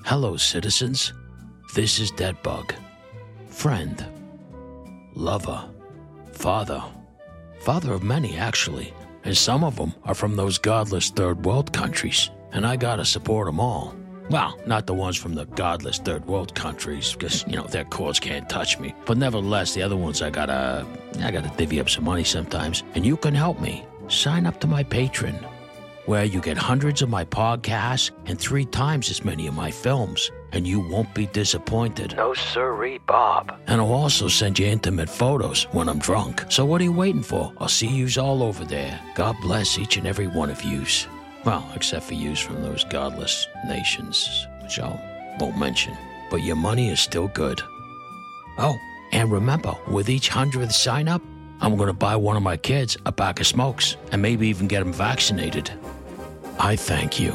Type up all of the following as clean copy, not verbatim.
Hello, citizens. This is Deadbug. Friend. Lover. Father. Father of many, actually. And some of them are from those godless third world countries. And I gotta support them all. Well, not the ones from the godless third world countries, because, their cause can't touch me. But nevertheless, the other ones I gotta divvy up some money sometimes. And you can help me. Sign up to my Patreon, where you get hundreds of my podcasts and 3 times as many of my films, and you won't be disappointed. No sirree, Bob. And I'll also send you intimate photos when I'm drunk. So what are you waiting for? I'll see yous all over there. God bless each and every one of yous. Well, except for yous from those godless nations, which I won't mention. But your money is still good. Oh, and remember, with each 100th sign-up, I'm going to buy one of my kids a pack of smokes and maybe even get them vaccinated. I thank you.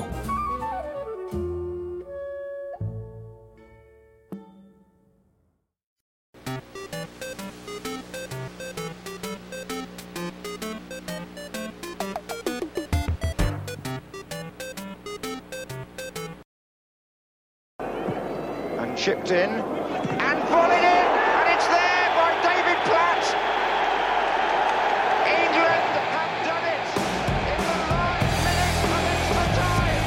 And chipped in and volleyed in, and it's there by David Platt. England have done it in the last minute of extra time.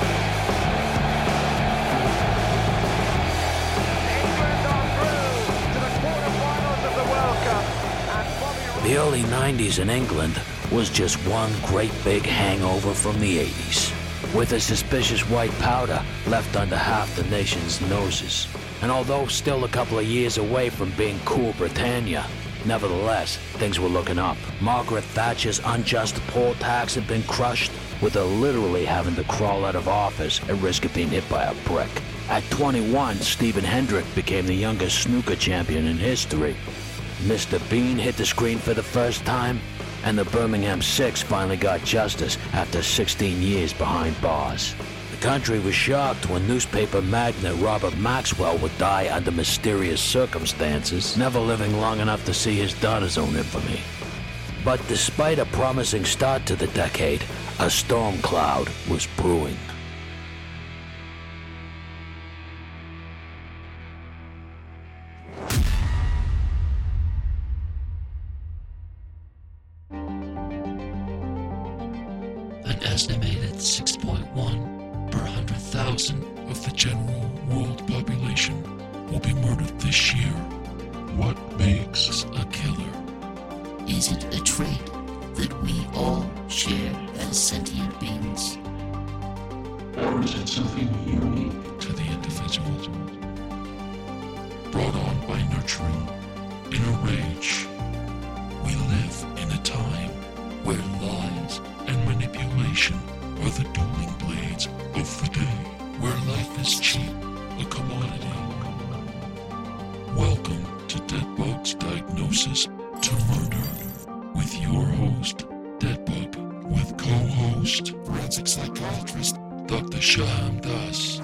England are through to the quarterfinals of the World Cup. And Bobby... The early 90s in England was just one great big hangover from the 80s, with a suspicious white powder left under half the nation's noses. And although still a couple of years away from being cool Britannia, nevertheless, things were looking up. Margaret Thatcher's unjust poll tax had been crushed, with her literally having to crawl out of office at risk of being hit by a brick. At 21, Stephen Hendrick became the youngest snooker champion in history. Mr. Bean hit the screen for the first time, and the Birmingham Six finally got justice after 16 years behind bars. The country was shocked when newspaper magnate Robert Maxwell would die under mysterious circumstances, never living long enough to see his daughter's own infamy. But despite a promising start to the decade, a storm cloud was brewing. An estimated 6.1 per 100,000 of the general world population will be murdered this year. What makes a killer? Is it a trait that we all share as sentient beings? Or is it something unique to the individual? Brought on by nurturing inner rage, we live in a time where lies and manipulation are the dueling blades of the day, where life is cheap, a commodity. Welcome to Deadbug's Diagnosis to Murder, with your host, Deadbug, with co-host, forensic psychiatrist, Dr. Shaham Das.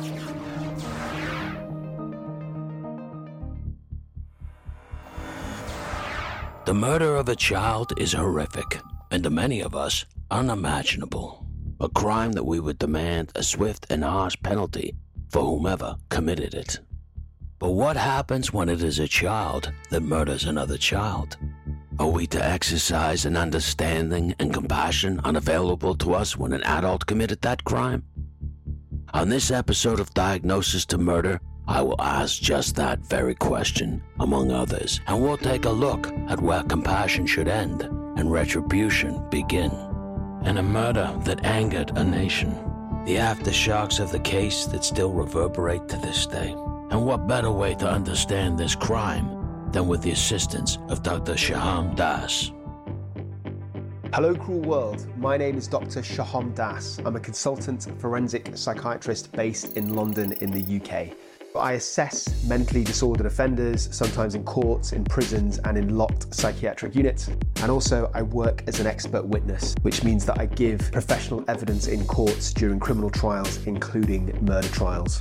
The murder of a child is horrific, and to many of us, unimaginable. A crime that we would demand a swift and harsh penalty for whomever committed it. But what happens when it is a child that murders another child? Are we to exercise an understanding and compassion unavailable to us when an adult committed that crime? On this episode of Diagnosis to Murder, I will ask just that very question, among others, and we'll take a look at where compassion should end and retribution begin. And a murder that angered a nation. The aftershocks of the case that still reverberate to this day. And what better way to understand this crime than with the assistance of Dr. Shaham Das. Hello, cruel world. My name is Dr. Shaham Das. I'm a consultant forensic psychiatrist based in London in the UK. I assess mentally disordered offenders, sometimes in courts, in prisons, and in locked psychiatric units. And also, I work as an expert witness, which means that I give professional evidence in courts during criminal trials, including murder trials.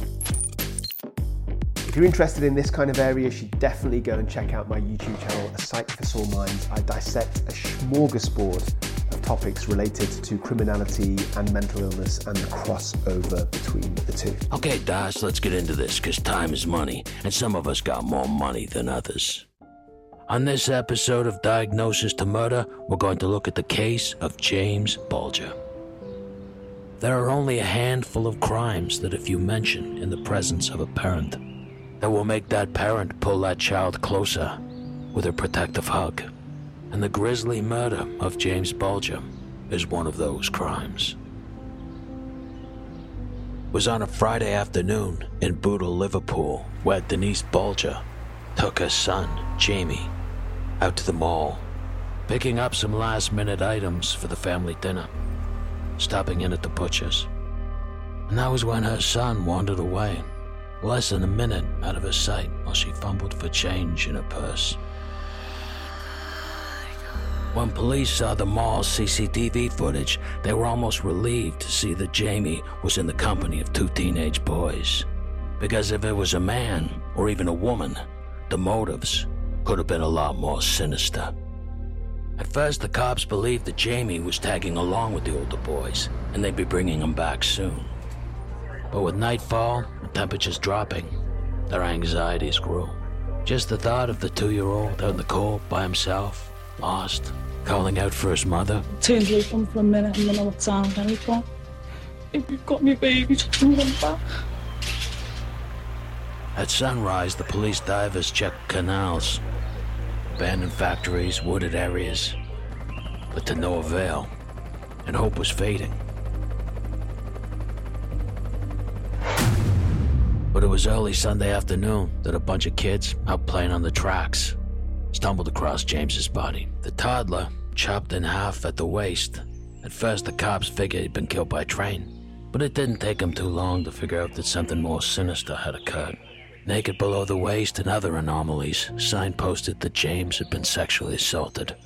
If you're interested in this kind of area, you should definitely go and check out my YouTube channel, A Psych for Sore Minds. I dissect a smorgasbord of topics related to criminality and mental illness and the crossover between the two. Okay, Das, let's get into this, because time is money, and some of us got more money than others. On this episode of Diagnosis to Murder, we're going to look at the case of James Bulger. There are only a handful of crimes that if you mention in the presence of a parent, that will make that parent pull that child closer with a protective hug. And the grisly murder of James Bulger is one of those crimes. It was on a Friday afternoon in Bootle, Liverpool, where Denise Bulger took her son, Jamie, out to the mall, picking up some last-minute items for the family dinner, stopping in at the butcher's. And that was when her son wandered away, less than a minute out of her sight while she fumbled for change in her purse. When police saw the mall's CCTV footage, they were almost relieved to see that Jamie was in the company of two teenage boys. Because if it was a man, or even a woman, the motives could have been a lot more sinister. At first, the cops believed that Jamie was tagging along with the older boys, and they'd be bringing him back soon. But with nightfall and temperatures dropping, their anxieties grew. Just the thought of the 2-year-old out in the cold by himself, lost, calling out for his mother. Turned away from him for a minute and then I looked down and he gone, "If you've got me baby, just bring him back." At sunrise, the police divers checked canals, abandoned factories, wooded areas, but to no avail, and hope was fading. But it was early Sunday afternoon that a bunch of kids out playing on the tracks stumbled across James's body. The toddler, chopped in half at the waist. At first, the cops figured he'd been killed by a train, but it didn't take them too long to figure out that something more sinister had occurred. Naked below the waist and other anomalies signposted that James had been sexually assaulted.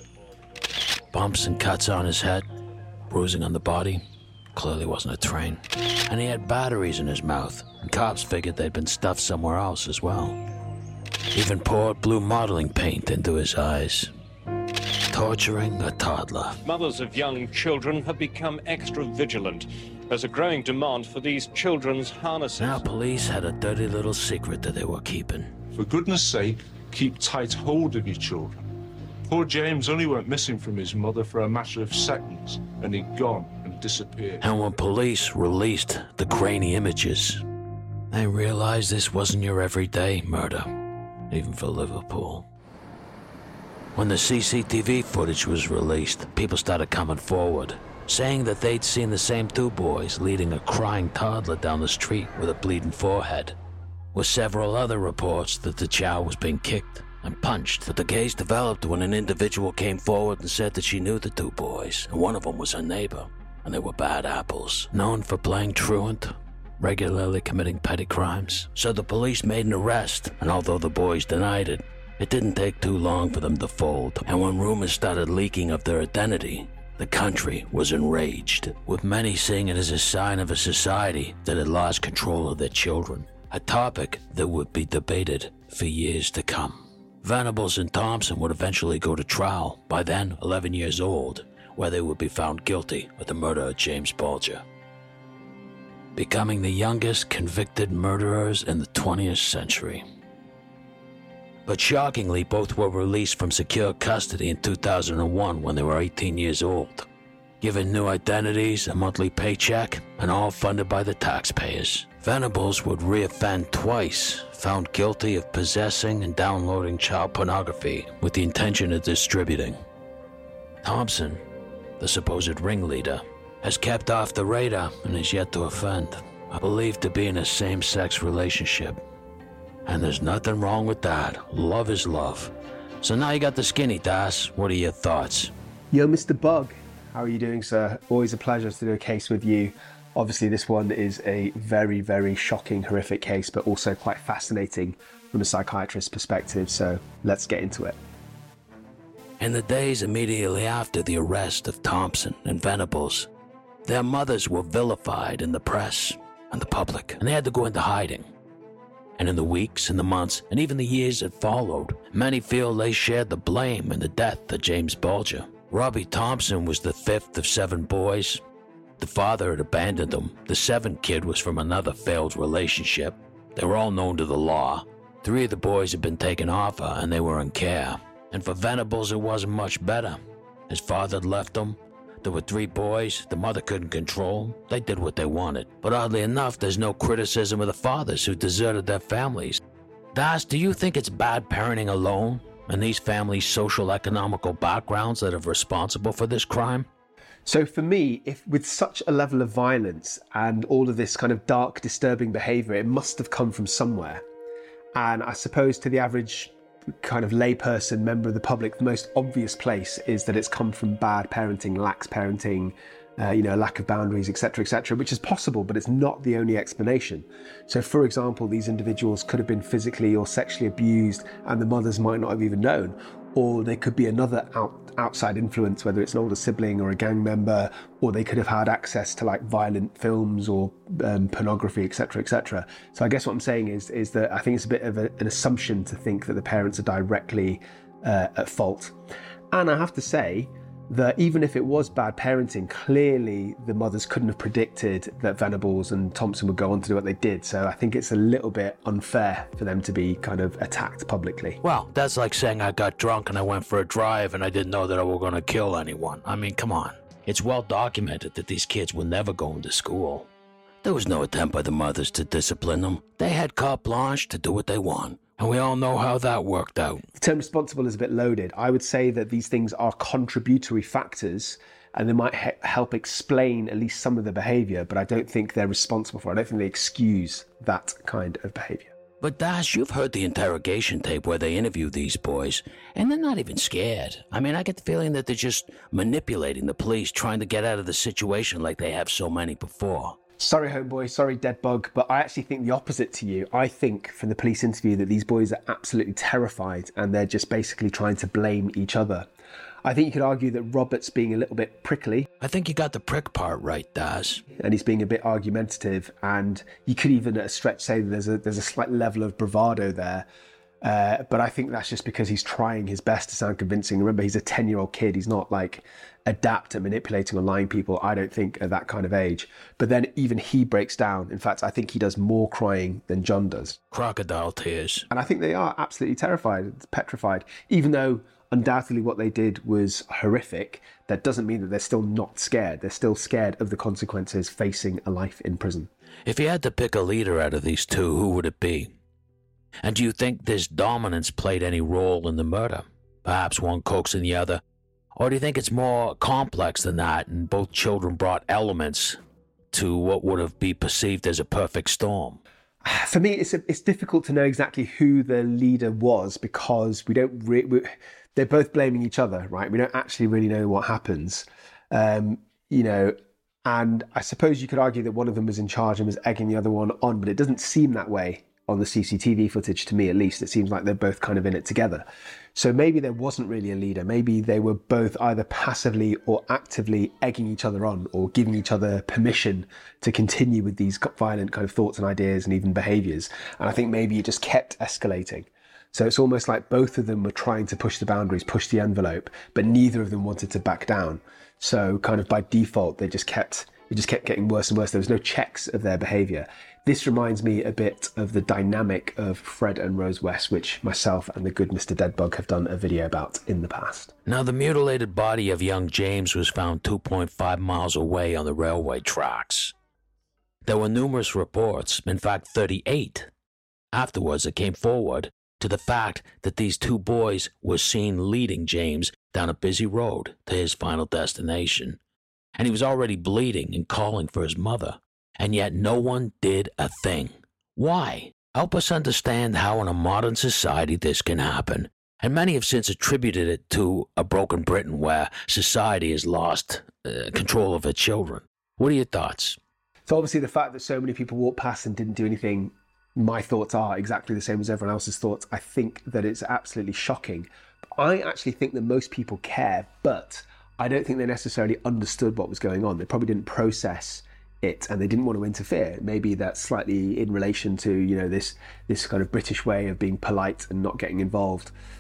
Bumps and cuts on his head, bruising on the body, clearly wasn't a train. And he had batteries in his mouth, and cops figured they'd been stuffed somewhere else as well. Even poured blue modeling paint into his eyes. Torturing a toddler. Mothers of young children have become extra vigilant. There's a growing demand for these children's harnesses. Now police had a dirty little secret that they were keeping. For goodness sake, keep tight hold of your children. Poor James only went missing from his mother for a matter of seconds, and he'd gone and disappeared. And when police released the grainy images, they realized this wasn't your everyday murder, even for Liverpool. When the CCTV footage was released, people started coming forward, saying that they'd seen the same two boys leading a crying toddler down the street with a bleeding forehead, with several other reports that the child was being kicked and punched. But the case developed when an individual came forward and said that she knew the two boys, and one of them was her neighbor, and they were bad apples, known for playing truant, regularly committing petty crimes. So the police made an arrest, and although the boys denied it, it didn't take too long for them to fold. And when rumors started leaking of their identity, the country was enraged, with many seeing it as a sign of a society that had lost control of their children, a topic that would be debated for years to come. Venables and Thompson would eventually go to trial, by then 11 years old, where they would be found guilty of the murder of James Bulger, becoming the youngest convicted murderers in the 20th century. But shockingly, both were released from secure custody in 2001 when they were 18 years old, given new identities, a monthly paycheck, and all funded by the taxpayers. Venables would reoffend twice, found guilty of possessing and downloading child pornography with the intention of distributing. Thompson, the supposed ringleader, has kept off the radar and is yet to offend, believed to be in a same-sex relationship. And there's nothing wrong with that. Love is love. So now you got the skinny, Das. What are your thoughts? Yo, Mr. Bug. How are you doing, sir? Always a pleasure to do a case with you. Obviously, this one is a very, very shocking, horrific case, but also quite fascinating from a psychiatrist's perspective. So let's get into it. In the days immediately after the arrest of Thompson and Venables, their mothers were vilified in the press and the public, and they had to go into hiding. And in the weeks and the months and even the years that followed, many feel they shared the blame in the death of James Bulger. Robbie Thompson was the 5th of 7 boys. The father had abandoned them. The 7th kid was from another failed relationship. They were all known to the law. 3 of the boys had been taken off her and they were in care. And for Venables, it wasn't much better. His father had left him. There were 3 boys the mother couldn't control. They did what they wanted. But oddly enough, there's no criticism of the fathers who deserted their families. Das, do you think it's bad parenting alone and these families' social economical backgrounds that are responsible for this crime? So for me, if with such a level of violence and all of this kind of dark, disturbing behaviour, it must have come from somewhere. And I suppose to the average kind of layperson, member of the public, the most obvious place is that it's come from bad parenting, lax parenting, lack of boundaries, etc., which is possible, but it's not the only explanation. So, for example, these individuals could have been physically or sexually abused and the mothers might not have even known, or they could be another outside influence, whether it's an older sibling or a gang member, or they could have had access to like violent films or pornography, etc. So I guess what I'm saying is that I think it's a bit of an assumption to think that the parents are directly at fault. And I have to say that even if it was bad parenting, clearly the mothers couldn't have predicted that Venables and Thompson would go on to do what they did. So I think it's a little bit unfair for them to be kind of attacked publicly. Well, that's like saying I got drunk and I went for a drive and I didn't know that I was going to kill anyone. I mean, come on. It's well documented that these kids were never going to school. There was no attempt by the mothers to discipline them. They had carte blanche to do what they want. And we all know how that worked out. The term responsible is a bit loaded. I would say that these things are contributory factors and they might help explain at least some of the behaviour, but I don't think they're responsible for it. I don't think they excuse that kind of behaviour. But Dash, you've heard the interrogation tape where they interview these boys, and they're not even scared. I mean, I get the feeling that they're just manipulating the police, trying to get out of the situation like they have so many before. Sorry, homeboy, sorry, Deadbug, but I actually think the opposite to you. I think from the police interview that these boys are absolutely terrified and they're just basically trying to blame each other. I think you could argue that Robert's being a little bit prickly. I think you got the prick part right, Daz. And he's being a bit argumentative, and you could even at a stretch say that there's a slight level of bravado there. But I think that's just because he's trying his best to sound convincing. Remember, he's a 10-year-old kid. He's not like adept at manipulating or lying people, I don't think, at that kind of age. But then even he breaks down. In fact, I think he does more crying than John does. Crocodile tears. And I think they are absolutely terrified, petrified. Even though undoubtedly what they did was horrific, that doesn't mean that they're still not scared. They're still scared of the consequences facing a life in prison. If you had to pick a leader out of these two, who would it be? And do you think this dominance played any role in the murder? Perhaps one coaxing the other? Or do you think it's more complex than that and both children brought elements to what would have been perceived as a perfect storm? For me, it's difficult to know exactly who the leader was because they're both blaming each other, right? We don't actually really know what happens, and I suppose you could argue that one of them was in charge and was egging the other one on, but it doesn't seem that way on the CCTV footage, to me at least. It seems like they're both kind of in it together. So maybe there wasn't really a leader. Maybe they were both either passively or actively egging each other on or giving each other permission to continue with these violent kind of thoughts and ideas and even behaviours. And I think maybe it just kept escalating. So it's almost like both of them were trying to push the boundaries, push the envelope, but neither of them wanted to back down. So kind of by default, it just kept getting worse and worse. There was no checks of their behaviour. This reminds me a bit of the dynamic of Fred and Rose West, which myself and the good Mr. Deadbug have done a video about in the past. Now, the mutilated body of young James was found 2.5 miles away on the railway tracks. There were numerous reports, in fact 38, afterwards that came forward to the fact that these two boys were seen leading James down a busy road to his final destination. And he was already bleeding and calling for his mother. And yet no one did a thing. Why? Help us understand how in a modern society this can happen. And many have since attributed it to a broken Britain where society has lost control of its children. What are your thoughts? So obviously the fact that so many people walked past and didn't do anything, my thoughts are exactly the same as everyone else's thoughts. I think that it's absolutely shocking. I actually think that most people care, but I don't think they necessarily understood what was going on. They probably didn't process it and they didn't want to interfere. Maybe that's slightly in relation to, this kind of British way of being polite and not getting involved.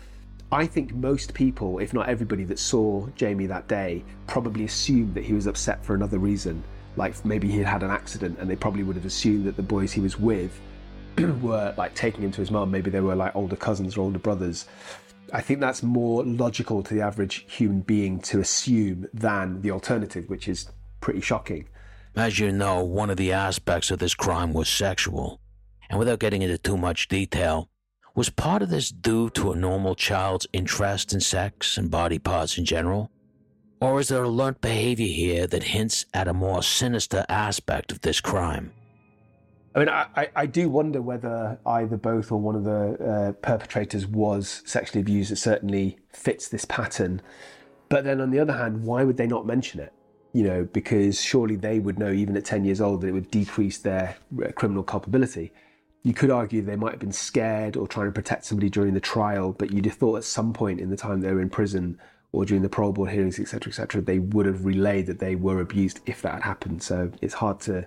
I think most people, if not everybody that saw Jamie that day, probably assumed that he was upset for another reason. Like maybe he had an accident, and they probably would have assumed that the boys he was with were like taking him to his mum. Maybe they were like older cousins or older brothers. I think that's more logical to the average human being to assume than the alternative, which is pretty shocking. As you know, one of the aspects of this crime was sexual. And without getting into too much detail, was part of this due to a normal child's interest in sex and body parts in general? Or is there a learnt behavior here that hints at a more sinister aspect of this crime? I mean, I do wonder whether either both or one of the perpetrators was sexually abused. It certainly fits this pattern. But then on the other hand, why would they not mention it? You know, because surely they would know, even at 10 years old, that it would decrease their criminal culpability. You could argue they might have been scared or trying to protect somebody during the trial, but you'd have thought at some point in the time they were in prison or during the parole board hearings, etc., they would have relayed that they were abused if that had happened. So it's hard to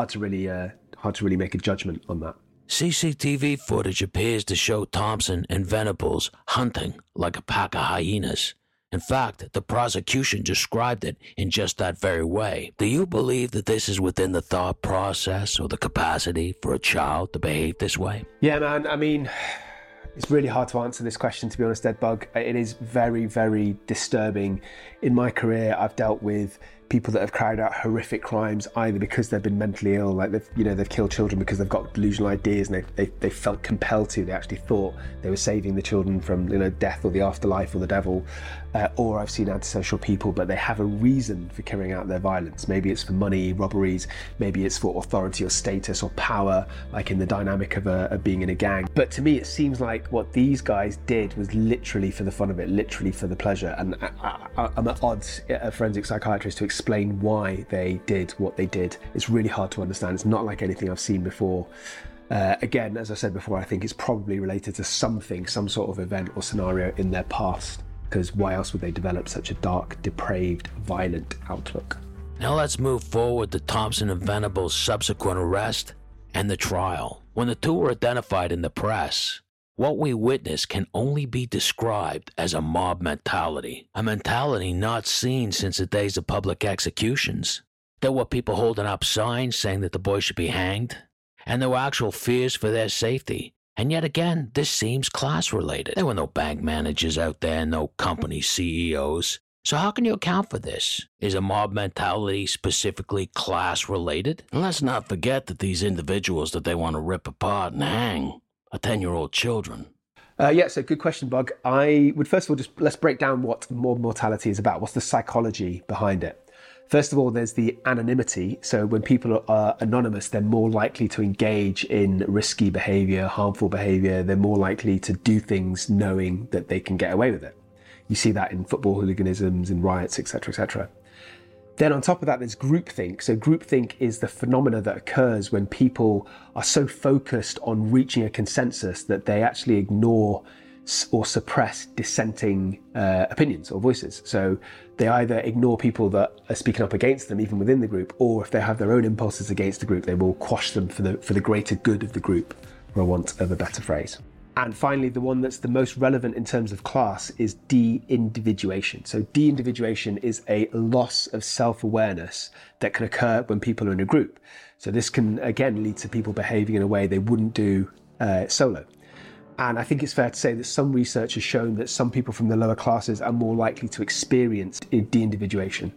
really make a judgment on that. CCTV footage appears to show Thompson and Venables hunting like a pack of hyenas. In fact, the prosecution described it in just that very way. Do you believe that this is within the thought process or the capacity for a child to behave this way? Yeah, man, I mean, it's really hard to answer this question, to be honest, Deadbug. It is very, very disturbing. In my career, I've dealt with people that have carried out horrific crimes either because they've been mentally ill, like they've killed children because they've got delusional ideas and they felt compelled to. They actually thought they were saving the children from death or the afterlife or the devil. Or I've seen antisocial people, but they have a reason for carrying out their violence. Maybe it's for money, robberies, maybe it's for authority or status or power, like in the dynamic of being in a gang. But to me, it seems like what these guys did was literally for the fun of it, literally for the pleasure. And I'm at odds, a forensic psychiatrist, to explain why they did what they did. It's really hard to understand. It's not like anything I've seen before. Again, as I said before, I think it's probably related to something, some sort of event or scenario in their past. Because why else would they develop such a dark, depraved, violent outlook? Now let's move forward to Thompson and Venables' subsequent arrest and the trial. When the two were identified in the press, what we witnessed can only be described as a mob mentality. A mentality not seen since the days of public executions. There were people holding up signs saying that the boys should be hanged, and there were actual fears for their safety. And yet again, this seems class-related. There were no bank managers out there, no company CEOs. So how can you account for this? Is a mob mentality specifically class-related? And let's not forget that these individuals that they want to rip apart and hang are 10-year-old children. So good question, Bug. I would first of all let's break down what mob mortality is about. What's the psychology behind it? First of all, there's the anonymity. So when people are anonymous, they're more likely to engage in risky behavior, harmful behavior. They're more likely to do things knowing that they can get away with it. You see that in football hooliganisms, in riots, etc., etc. Then on top of that, there's groupthink. So groupthink is the phenomena that occurs when people are so focused on reaching a consensus that they actually ignore or suppress dissenting opinions or voices. So they either ignore people that are speaking up against them, even within the group, or if they have their own impulses against the group, they will quash them for the greater good of the group, for want of a better phrase. And finally, the one that's the most relevant in terms of class is de-individuation. So de-individuation is a loss of self-awareness that can occur when people are in a group. So this can, again, lead to people behaving in a way they wouldn't do solo. And I think it's fair to say that some research has shown that some people from the lower classes are more likely to experience de-individuation.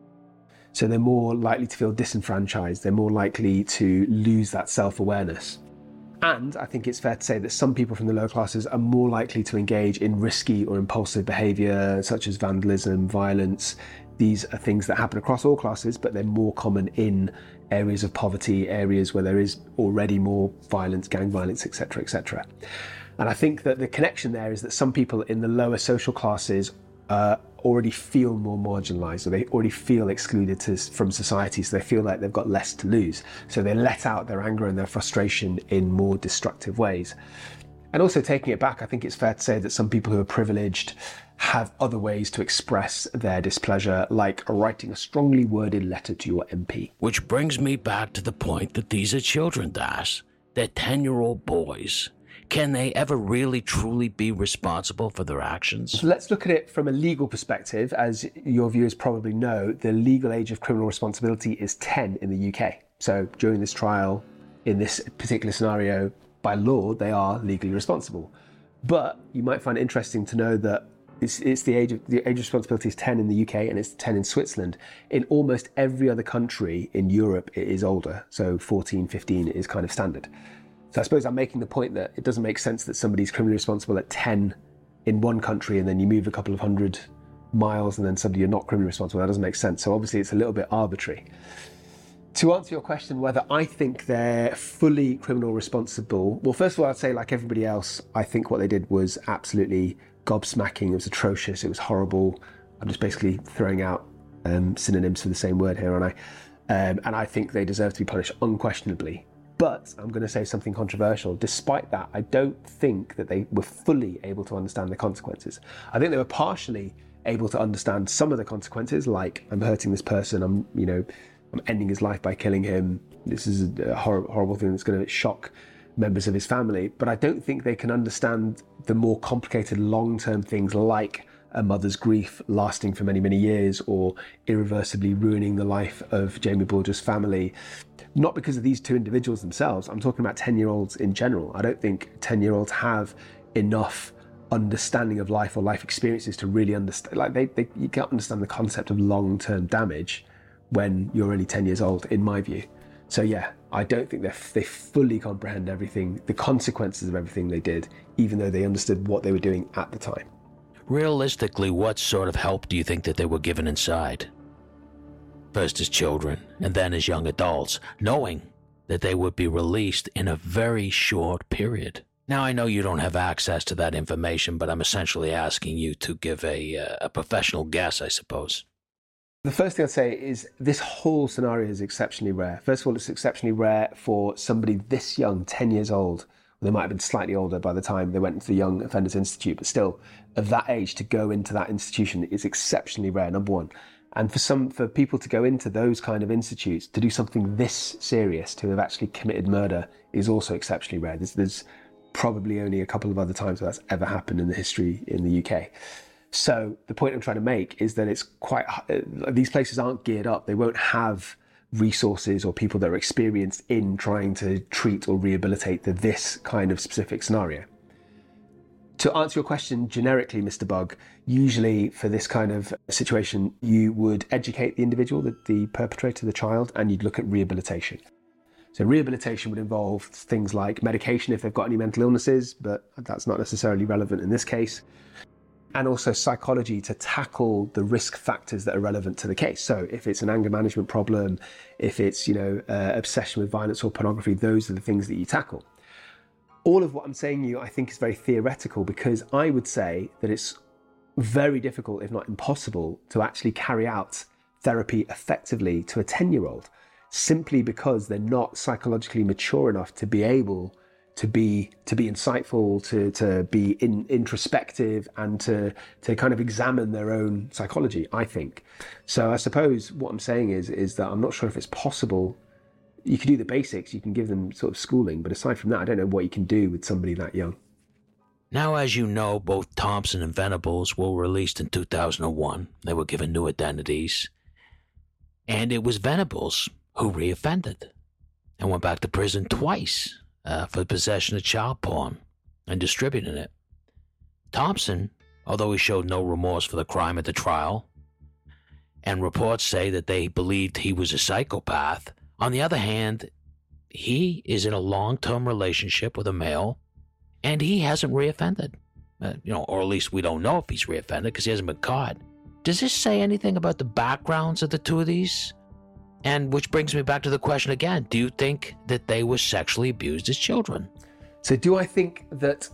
So they're more likely to feel disenfranchised. They're more likely to lose that self-awareness. And I think it's fair to say that some people from the lower classes are more likely to engage in risky or impulsive behaviour, such as vandalism, violence. These are things that happen across all classes, but they're more common in areas of poverty, areas where there is already more violence, gang violence, etc., etc. And I think that the connection there is that some people in the lower social classes already feel more marginalised, or they already feel excluded from society, so they feel like they've got less to lose. So they let out their anger and their frustration in more destructive ways. And also taking it back, I think it's fair to say that some people who are privileged have other ways to express their displeasure, like writing a strongly worded letter to your MP. Which brings me back to the point that these are children, Das. They're 10-year-old boys. Can they ever really truly be responsible for their actions? So let's look at it from a legal perspective. As your viewers probably know, the legal age of criminal responsibility is 10 in the UK. So during this trial, in this particular scenario, by law, they are legally responsible. But you might find it interesting to know that the age of responsibility is 10 in the UK and it's 10 in Switzerland. In almost every other country in Europe, it is older. So 14, 15 is kind of standard. So I suppose I'm making the point that it doesn't make sense that somebody's criminally responsible at 10 in one country and then you move a couple of hundred miles and then suddenly you're not criminally responsible. That doesn't make sense. So obviously it's a little bit arbitrary. To answer your question, whether I think they're fully criminal responsible, well, first of all, I'd say like everybody else, I think what they did was absolutely gobsmacking. It was atrocious. It was horrible. I'm just basically throwing out synonyms for the same word here, aren't I? And I think they deserve to be punished unquestionably. But I'm going to say something controversial. Despite that, I don't think that they were fully able to understand the consequences. I think they were partially able to understand some of the consequences, like I'm hurting this person, I'm ending his life by killing him. This is a horrible thing that's going to shock members of his family. But I don't think they can understand the more complicated long-term things like a mother's grief lasting for many, many years or irreversibly ruining the life of Jamie Bulger's family. Not because of these two individuals themselves. I'm talking about 10-year-olds in general. I don't think 10-year-olds have enough understanding of life or life experiences to really understand. Like you can't understand the concept of long-term damage when you're only 10 years old, in my view. So yeah, I don't think they fully comprehend everything, the consequences of everything they did, even though they understood what they were doing at the time. Realistically, what sort of help do you think that they were given inside? First as children, and then as young adults, knowing that they would be released in a very short period. Now, I know you don't have access to that information, but I'm essentially asking you to give a professional guess, I suppose. The first thing I'd say is this whole scenario is exceptionally rare. First of all, it's exceptionally rare for somebody this young, 10 years old. They might have been slightly older by the time they went into the Young Offenders Institute, but still, of that age to go into that institution is exceptionally rare, number one. And for people to go into those kind of institutes, to do something this serious, to have actually committed murder, is also exceptionally rare. There's probably only a couple of other times where that's ever happened in the history in the UK. So the point I'm trying to make is that it's these places aren't geared up. They won't have resources or people that are experienced in trying to treat or rehabilitate this kind of specific scenario. To answer your question generically, Mr. Bug, usually for this kind of situation, you would educate the individual, the perpetrator, the child, and you'd look at rehabilitation. So rehabilitation would involve things like medication if they've got any mental illnesses, but that's not necessarily relevant in this case. And also psychology to tackle the risk factors that are relevant to the case. So if it's an anger management problem, if it's, obsession with violence or pornography, those are the things that you tackle. All of what I'm saying to you, I think, is very theoretical, because I would say that it's very difficult, if not impossible, to actually carry out therapy effectively to a 10-year-old, simply because they're not psychologically mature enough to be able to be insightful, to be introspective, and to kind of examine their own psychology, I think. So I suppose what I'm saying is that I'm not sure if it's possible. You can do the basics, you can give them sort of schooling, but aside from that, I don't know what you can do with somebody that young. Now, as you know, both Thompson and Venables were released in 2001. They were given new identities. And it was Venables who reoffended and went back to prison twice for possession of child porn and distributing it. Thompson, although he showed no remorse for the crime at the trial, and reports say that they believed he was a psychopath, on the other hand, he is in a long-term relationship with a male, and he hasn't reoffended. Or at least we don't know if he's reoffended because he hasn't been caught. Does this say anything about the backgrounds of the two of these? And which brings me back to the question again. Do you think that they were sexually abused as children? So do I think that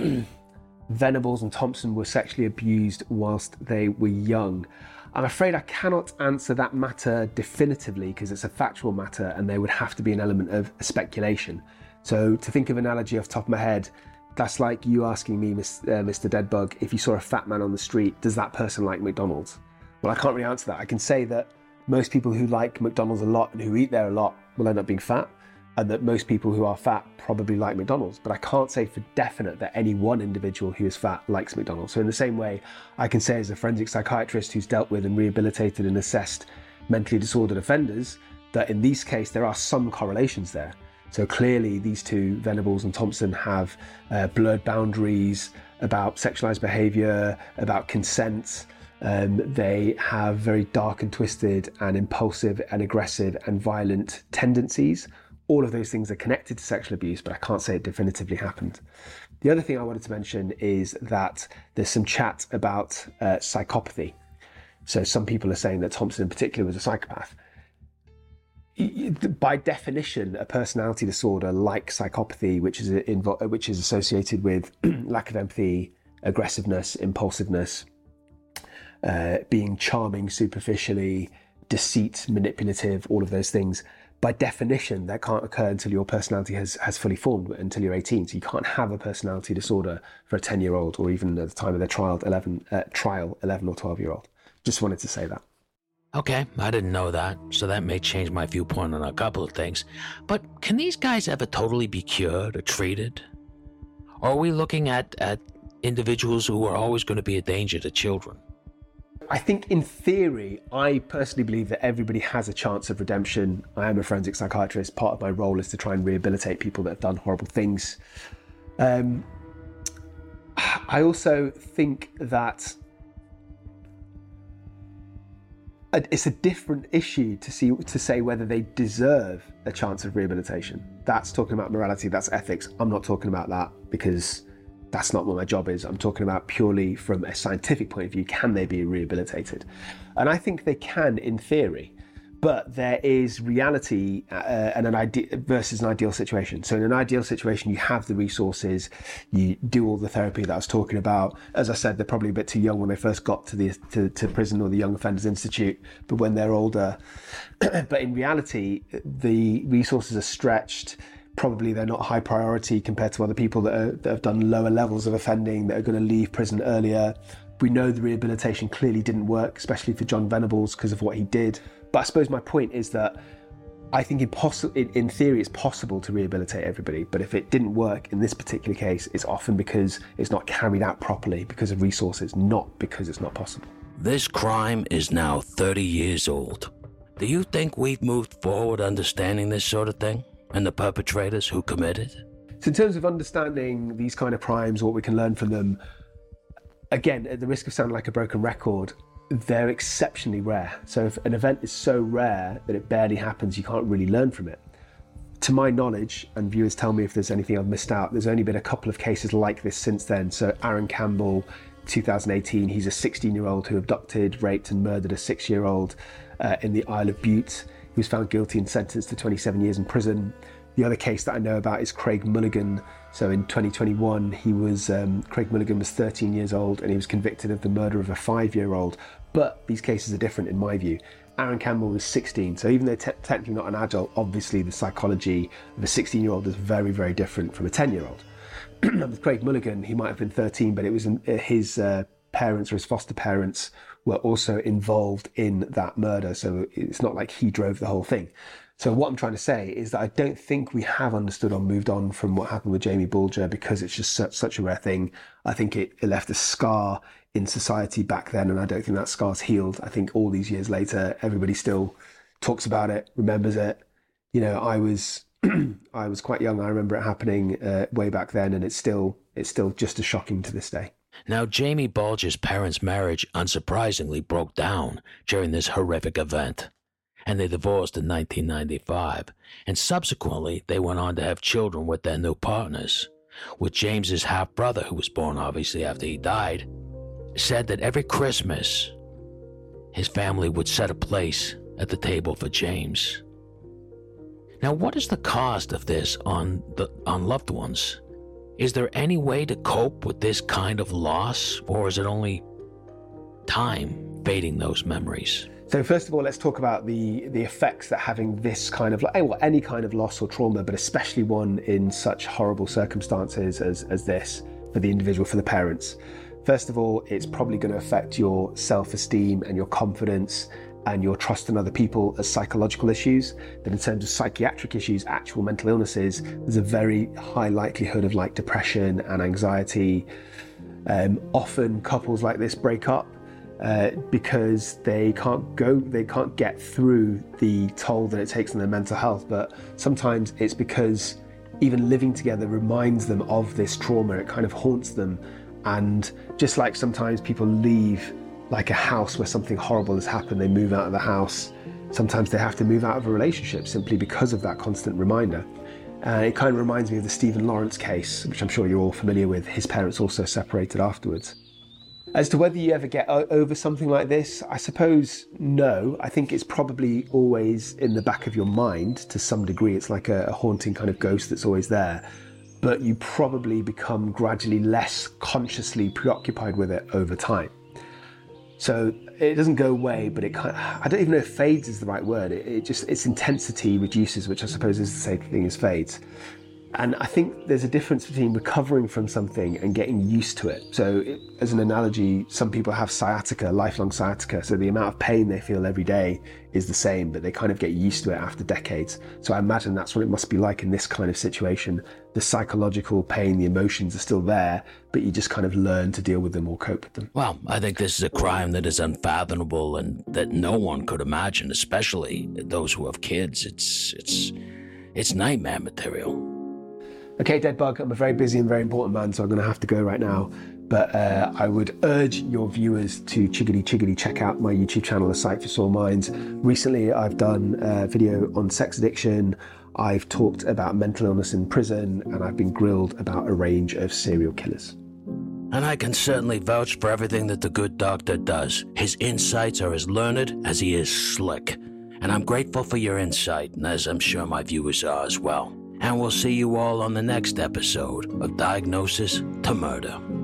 Venables and Thompson were sexually abused whilst they were young? I'm afraid I cannot answer that matter definitively because it's a factual matter and there would have to be an element of speculation. So to think of an analogy off the top of my head, that's like you asking me, Mr. Deadbug, if you saw a fat man on the street, does that person like McDonald's? Well, I can't really answer that. I can say that most people who like McDonald's a lot and who eat there a lot will end up being fat. and that most people who are fat probably like McDonald's, but I can't say for definite that any one individual who is fat likes McDonald's. So in the same way, I can say as a forensic psychiatrist who's dealt with and rehabilitated and assessed mentally disordered offenders, that in this case, there are some correlations there. So clearly these two, Venables and Thompson, have blurred boundaries about sexualized behavior, about consent. They have very dark and twisted and impulsive and aggressive and violent tendencies. All of those things are connected to sexual abuse, but I can't say it definitively happened. The other thing I wanted to mention is that there's some chat about psychopathy. So some people are saying that Thompson in particular was a psychopath. By definition, a personality disorder like psychopathy, which is associated with lack of empathy, aggressiveness, impulsiveness, being charming superficially, deceit, manipulative, all of those things, by definition, that can't occur until your personality has fully formed, until you're 18. So you can't have a personality disorder for a 10-year-old, or even at the time of their trial, 11 or 12-year-old. Just wanted to say that. Okay, I didn't know that, so that may change my viewpoint on a couple of things. But can these guys ever totally be cured or treated? Or are we looking at individuals who are always going to be a danger to children? I think in theory, I personally believe that everybody has a chance of redemption. I am a forensic psychiatrist. Part of my role is to try and rehabilitate people that have done horrible things. I also think that it's a different issue to say whether they deserve a chance of rehabilitation. That's talking about morality, that's ethics. I'm not talking about that because that's not what my job is. I'm talking about purely from a scientific point of view, can they be rehabilitated? And I think they can in theory, but there is reality and versus an ideal situation. So in an ideal situation, you have the resources, you do all the therapy that I was talking about. As I said, they're probably a bit too young when they first got to prison or the Young Offenders Institute, but when they're older, but in reality, the resources are stretched. Probably they're not high priority compared to other people that have done lower levels of offending, that are going to leave prison earlier. We know the rehabilitation clearly didn't work, especially for John Venables because of what he did. But I suppose my point is that I think in theory it's possible to rehabilitate everybody, but if it didn't work in this particular case, it's often because it's not carried out properly because of resources, not because it's not possible. This crime is now 30 years old. Do you think we've moved forward understanding this sort of thing? And the perpetrators who committed? So in terms of understanding these kind of crimes, what we can learn from them, again, at the risk of sounding like a broken record, they're exceptionally rare. So if an event is so rare that it barely happens, you can't really learn from it. To my knowledge, and viewers tell me if there's anything I've missed out, there's only been a couple of cases like this since then. So Aaron Campbell, 2018, he's a 16-year-old who abducted, raped and murdered a 6-year-old in the Isle of Bute. He was found guilty and sentenced to 27 years in prison. The other case that I know about is Craig Mulligan. So in 2021, Craig Mulligan was 13 years old and he was convicted of the murder of a 5-year-old. But these cases are different in my view. Aaron Campbell was 16, so even though technically not an adult, obviously the psychology of a 16-year-old is very, very different from a 10-year-old. With Craig Mulligan, he might have been 13, but it was his parents or his foster parents were also involved in that murder. So it's not like he drove the whole thing. So what I'm trying to say is that I don't think we have understood or moved on from what happened with Jamie Bulger because it's just such a rare thing. I think it left a scar in society back then, and I don't think that scar's healed. I think all these years later, everybody still talks about it, remembers it. You know, I was quite young. I remember it happening way back then, and it's still just as shocking to this day. Now, Jamie Bulger's parents' marriage unsurprisingly broke down during this horrific event, and they divorced in 1995, and subsequently they went on to have children with their new partners. With James's half-brother, who was born obviously after he died, said that every Christmas his family would set a place at the table for James. Now, what is the cost of this on loved ones? Is there any way to cope with this kind of loss, or is it only time fading those memories? So first of all, let's talk about the effects that having this kind of, any kind of loss or trauma, but especially one in such horrible circumstances as this, for the individual, for the parents. First of all, it's probably going to affect your self-esteem and your confidence and your trust in other people as psychological issues, then in terms of psychiatric issues, actual mental illnesses, there's a very high likelihood of like depression and anxiety. Often couples like this break up because they can't get through the toll that it takes on their mental health. But sometimes it's because even living together reminds them of this trauma. It kind of haunts them. And just like sometimes people leave like a house where something horrible has happened, they move out of the house. Sometimes they have to move out of a relationship simply because of that constant reminder. It kind of reminds me of the Stephen Lawrence case, which I'm sure you're all familiar with. His parents also separated afterwards. As to whether you ever get over something like this, I suppose no. I think it's probably always in the back of your mind to some degree. It's like a haunting kind of ghost that's always there. But you probably become gradually less consciously preoccupied with it over time. So it doesn't go away, but I don't even know if fades is the right word. Its intensity reduces, which I suppose is the same thing as fades. And I think there's a difference between recovering from something and getting used to it. So as an analogy, some people have sciatica, lifelong sciatica. So the amount of pain they feel every day is the same, but they kind of get used to it after decades. So I imagine that's what it must be like in this kind of situation. The psychological pain, the emotions are still there, but you just kind of learn to deal with them or cope with them. Well, I think this is a crime that is unfathomable and that no one could imagine, especially those who have kids. It's nightmare material. Okay, Deadbug, I'm a very busy and very important man, so I'm going to have to go right now. But I would urge your viewers to chiggity check out my YouTube channel, A Sight for Sore Minds. Recently, I've done a video on sex addiction. I've talked about mental illness in prison, and I've been grilled about a range of serial killers. And I can certainly vouch for everything that the good doctor does. His insights are as learned as he is slick. And I'm grateful for your insight, and as I'm sure my viewers are as well. And we'll see you all on the next episode of Diagnosis to Murder.